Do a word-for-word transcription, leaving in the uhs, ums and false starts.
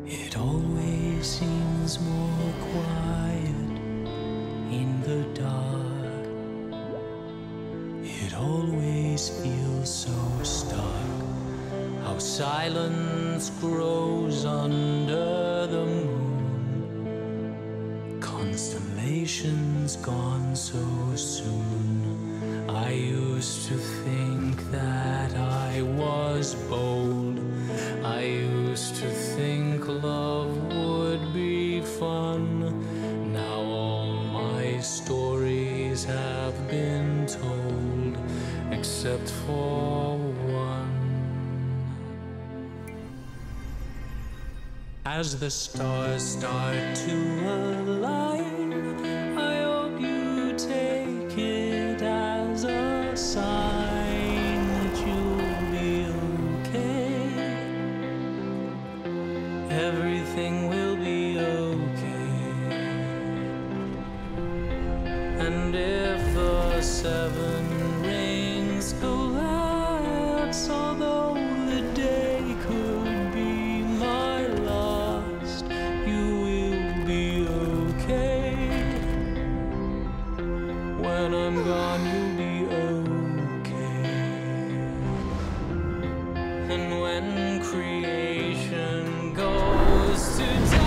It always seems more quiet in the dark. It always feels so stark, how silence grows under the moon. Constellations gone so soon. I used to think that I was bold. I used to think love would be fun. Now all my stories have been told, except for one. As the stars start to align, I hope you take it as a sign that you'll be okay. Everything will be okay. And if the seven rings collapse, although the day could be my last, you will be okay. When I'm gone, you'll be okay. And when creation goes to